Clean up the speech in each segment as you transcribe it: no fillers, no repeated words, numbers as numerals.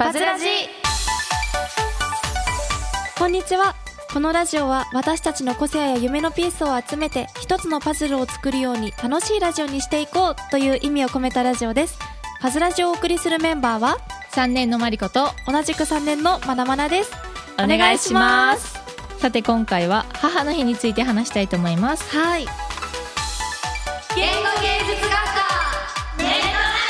パズラジ。こんにちは。このラジオは私たちの個性や夢のピースを集めて一つのパズルを作るように楽しいラジオにしていこうという意味を込めたラジオです。パズラジオをお送りするメンバーは 3年のマリコと同じく3年のまなまなです。 お願いします。さて今回は母の日について話したいと思います。 はい。 言語芸術学科ネットラジ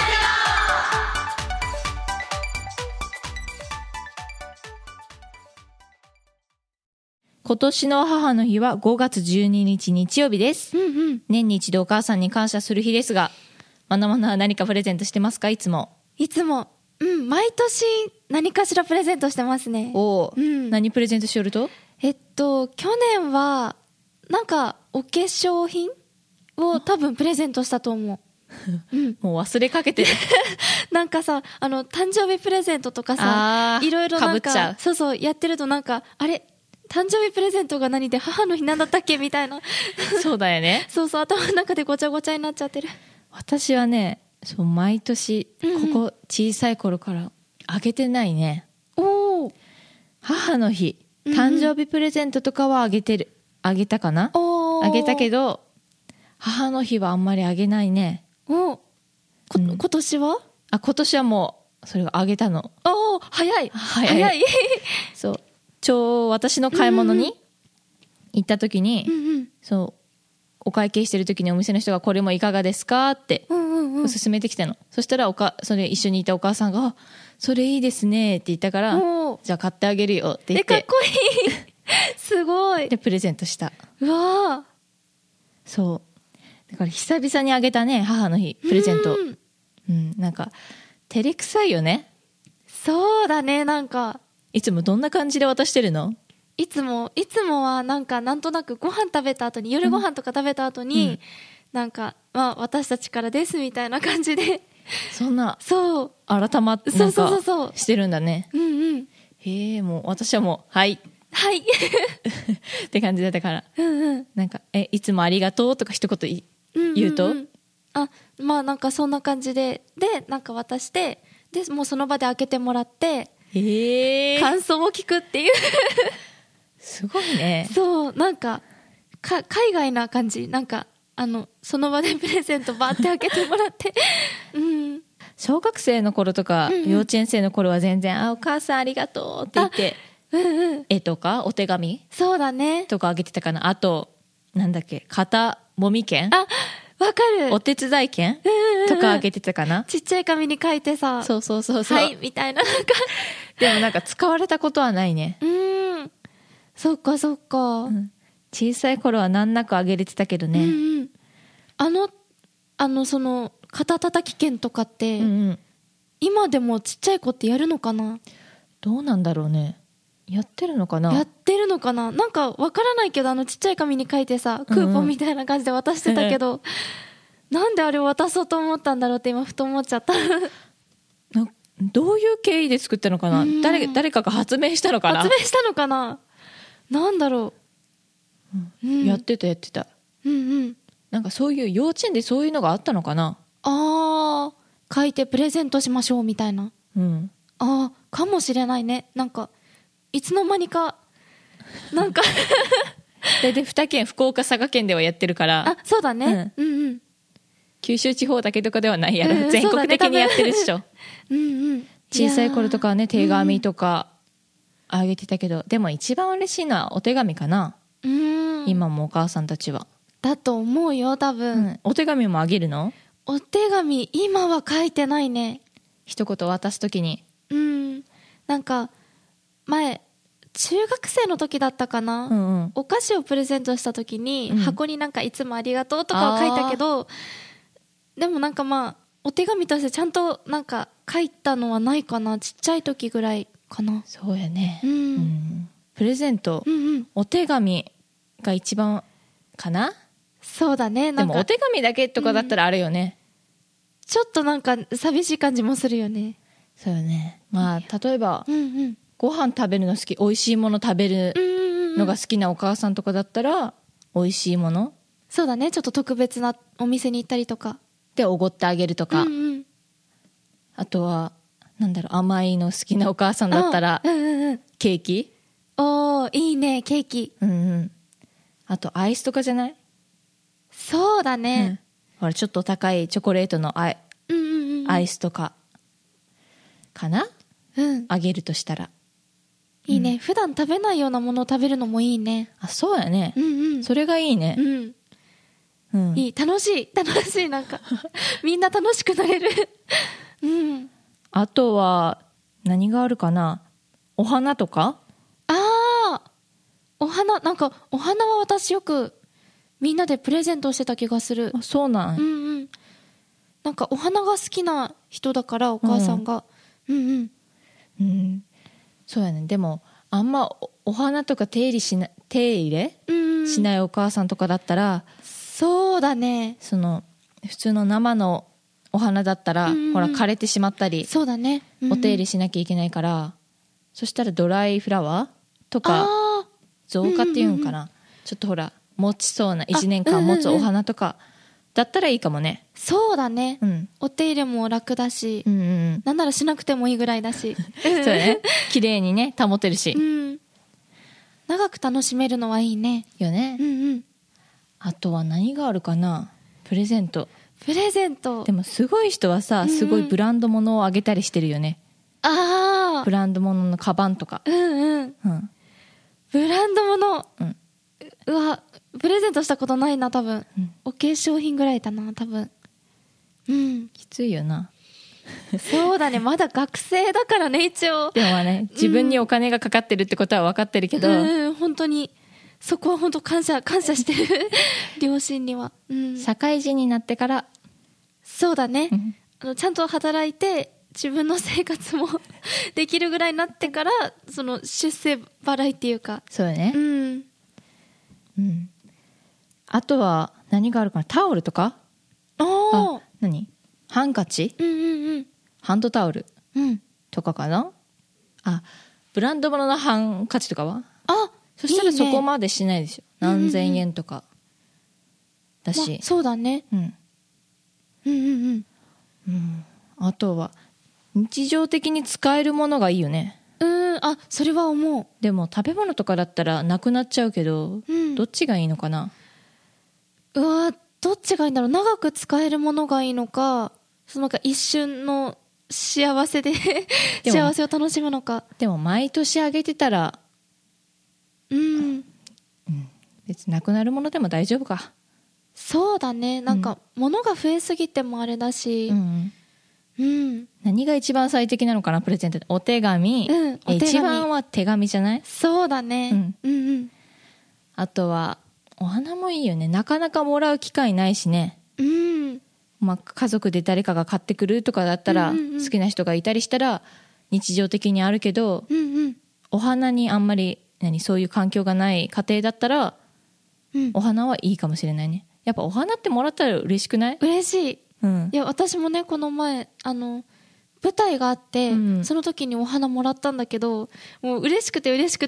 今年の母の日は5月12日日曜日です。年に一度お母さんに感謝する日ですが、まなまなは何かプレゼントしてますか？いつも毎年何かしらプレゼントしてますね。 何プレゼントしよると？ 去年はなんかお化粧品を多分プレゼントしたと思う。 もう忘れかけてる。 なんかさ、誕生日プレゼントとかさ、いろいろなんか被っちゃう。 そうやってるとなんかあれ誕生日プレゼントが何で母の日なんだったっけみたいな。 そうだよね。 そう頭の中でごちゃごちゃになっちゃってる。 私はね、毎年ここ小さい頃からあげてないね。母の日、誕生日プレゼントとかはあげたかな？あげたけど母の日はあんまりあげないね。 今年は？ 今年はもうそれがあげたの。 早い。 そう私の買い物に行った時に、お会計してる時にお店の人がこれもいかがですかって勧めてきたの。そしたらそれ一緒にいたお母さんがそれいいですねって言ったから、じゃあ買ってあげるよって言って、 かっこいい。すごい。 でプレゼントした。 うわそうだから久々にあげたね、母の日プレゼント。なんか照れくさいよね。 そうだね。なんかいつもどんな感じで渡してるの？ いつもはなんとなくご飯食べた後に、夜ご飯とか食べた後に、なんか私たちからですみたいな感じで、 そんな改まってそうしてるんだね。へえ、もう私はもうはいって感じだったから、なんかいつもありがとうとか一言言うと、 なんかそんな感じでなんか渡して、でもうその場で開けてもらって、感想を聞くっていうすごいね。 なんか海外な感じ。なんかその場でプレゼントバーって開けてもらって小学生の頃とか、幼稚園生の頃は全然お母さんありがとうって言って、絵とかお手紙そうだねとかあげてたかな。あとなんだっけ、肩もみ券、 わかる、 お手伝い券とかあげてたかな。 ちっちゃい紙に書いてさ、 そうはいみたいな。なんかでもなんか使われたことはないね。 そっか、 小さい頃は難なくあげれてたけどね。 その肩たたき券とかって、今でもちっちゃい子ってやるのかな？ どうなんだろうね。やってるのかな？ なんかわからないけど、ちっちゃい紙に書いてさ、クーポンみたいな感じで渡してたけど、なんであれを渡そうと思ったんだろうって今ふと思っちゃった。 どういう経緯で作ったのかな？誰かが発明したのかな？ なんだろう、 やってた。なんかそういう幼稚園でそういうのがあったのかな？ 書いてプレゼントしましょうみたいな。かもしれないね。なんかいつの間にかなんかで2県、福岡佐賀県ではやってるから。 そうだね。 九州地方だけとかではないやろ、全国的にやってるっしょ。小さい頃とかはね、手紙とかあげてたけど、でも一番嬉しいのはお手紙かな。今もお母さんたちはだと思うよ、多分。 お手紙もあげるの？ お手紙今は書いてないね。 一言渡すときに。 なんか前中学生の時だったかな、お菓子をプレゼントした時に、箱になんかいつもありがとうとかは書いたけど、でもなんかお手紙としてちゃんとなんか書いたのはないかな。ちっちゃい時ぐらいかな。 そうやね。プレゼント、お手紙が一番かな。 そうだね。 でもお手紙だけとかだったらあるよね。 ちょっとなんか寂しい感じもするよね。 そうよね。例えば、ご飯食べるの好き、美味しいもの食べるのが好きなお母さんとかだったら、美味しいもの、 そうだね、ちょっと特別なお店に行ったりとかでおごってあげるとか、あとはなんだろう、甘いの好きなお母さんだったら、ケーキ。 おー、いいね、ケーキ。 あとアイスとかじゃない？ そうだね、 ほらちょっと高いチョコレートのアイスとかかな、あげるとしたらいいね、普段食べないようなものを食べるのもいいね。 あ、そうやね、それがいいね、 いい、楽しい、なんかみんな楽しくなれるあとは何があるかな、お花とか。 お花、なんかお花は私よくみんなでプレゼントしてた気がする。 あ、そうなん、 なんかお花が好きな人だからお母さんが、 そうやね。でもあんま お花とか手入れしないお母さんとかだったら、 そうだね、 その普通の生のお花だったら、ほら枯れてしまったり、 そうだね、 お手入れしなきゃいけないから、そしたらドライフラワーとか造花っていうんかな、ちょっとほら持ちそうな1年間持つお花とかだったらいいかもね。 そうだね、お手入れも楽だし、なんならしなくてもいいぐらいだしそうね、綺麗にね保てるし、 長く楽しめるのはいいねよね、あとは何があるかな、プレゼント。でもすごい人はさ、すごいブランド物をあげたりしてるよね。ブランド物のカバンとか、 ブランド物、うわ、プレゼントしたことないな多分、お化粧品ぐらいだな多分。 きついよな。 そうだね、まだ学生だからね一応。 でもね、自分にお金がかかってるってことは分かってるけど、 本当にそこは本当感謝してる両親には、 社会人になってから。 そうだね、ちゃんと働いて自分の生活もできるぐらいになってから、その出世払いっていうか。 そうだね、あとは何があるかな、タオルとか。何、ハンカチ、ハンドタオルとかかな、ブランド物のハンカチとかは。そしたらそこまでしないでしょ、何千円とかだし、 そうだね、 あとは日常的に使えるものがいいよね。 それは思う。 でも食べ物とかだったらなくなっちゃうけど、どっちがいいのかな。 どっちがいいんだろう。長く使えるものがいいのか、そのなんか一瞬の幸せで幸せを楽しむのか。 でも毎年あげてたら、別になくなるものでも大丈夫か。 そうだね、なんか物が増えすぎてもあれだし、 何が一番最適なのかな、プレゼントで。お手紙、一番は手紙じゃない？ そうだね、 あとはお花もいいよね。なかなかもらう機会ないしね、家族で誰かが買ってくるとかだったら、好きな人がいたりしたら日常的にあるけど、お花にあんまりそういう環境がない家庭だったら、お花はいいかもしれないね。やっぱお花ってもらったら嬉しくない？ 嬉しい。いや私もね、この前舞台があって、その時にお花もらったんだけど、もう嬉しくて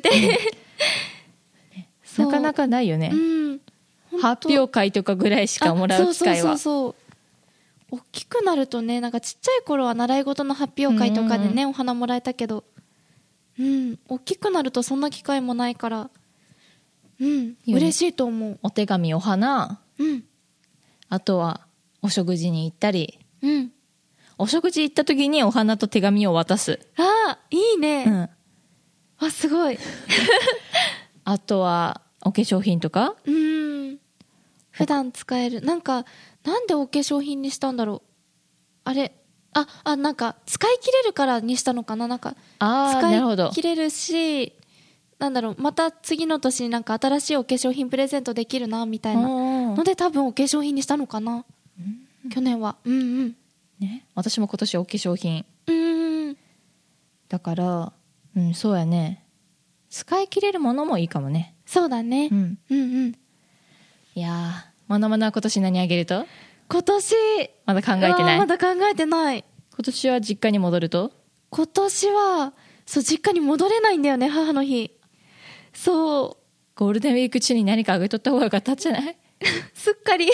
なかなかないよね、発表会とかぐらいしかもらう機会は。 そう大きくなるとね、なんかちっちゃい頃は習い事の発表会とかでね、お花もらえたけど、大きくなるとそんな機会もないから、嬉しいと思う。 お手紙、お花、あとはお食事に行ったり、お食事行った時にお花と手紙を渡す。 いいね、すごいあとはお化粧品とか、 普段使える。なんでお化粧品にしたんだろう。あれ、なんか使い切れるからにしたのかな。なんか使い切れるし、なんだろう、また次の年になんか新しいお化粧品プレゼントできるなみたいなので、多分お化粧品にしたのかな、去年は。 ね、私も今年お化粧品、だから、そうやね、使い切れるものもいいかもね。 そうだね、 いやー、まだまだ今年何あげると？ 今年まだ考えてない？ まだ考えてない。 今年は実家に戻ると？ 今年は実家に戻れないんだよね、母の日。ゴールデンウィーク中に何かあげとった方がよかったんじゃない？ すっかり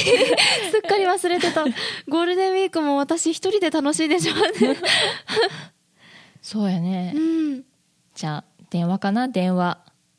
忘れてた。ゴールデンウィークも私一人で楽しいでしょうねそうやね、 うん、 じゃあ電話かな、電話。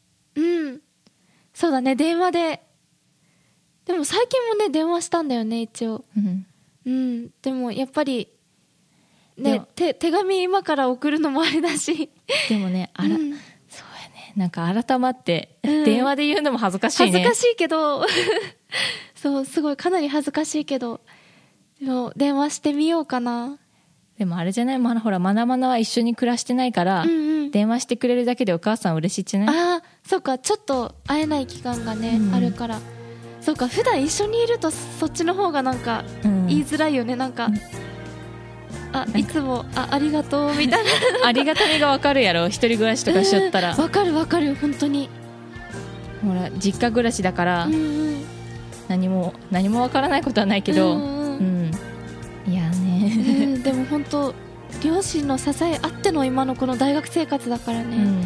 そうだね、電話で。でも最近もね電話したんだよね一応。でもやっぱりね、手紙今から送るのもあれだし。 でもね、そうやね、なんか改まって電話で言うのも恥ずかしいね。 恥ずかしいけどそうすごいかなり恥ずかしいけど、でも電話してみようかな。 でもあれじゃない、ほらマナマナは一緒に暮らしてないから、電話してくれるだけでお母さん嬉しいじゃない？ ああ、そうか、ちょっと会えない期間がね、あるから。そうか、普段一緒にいるとそっちの方がなんか言いづらいよね、なんか、いつもありがとうみたいなありがたみが分かるやろ、一人暮らしとかしちゃったら。 分かる分かる、本当に。 ほら実家暮らしだから、何も分からないことはないけど、いやねでも本当両親の支えあっての今のこの大学生活だからね。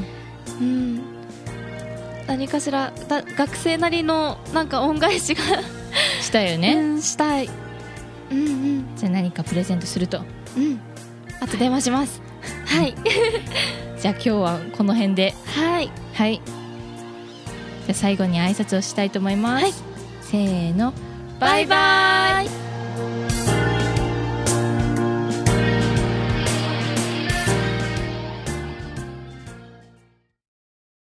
何かしら学生なりのなんか恩返しがしたよね。 したい。 じゃあ何かプレゼントすると。 あと電話しますはいじゃあ今日はこの辺で。 はいはい。じゃあ最後に挨拶をしたいと思います。せーの、バイバイ。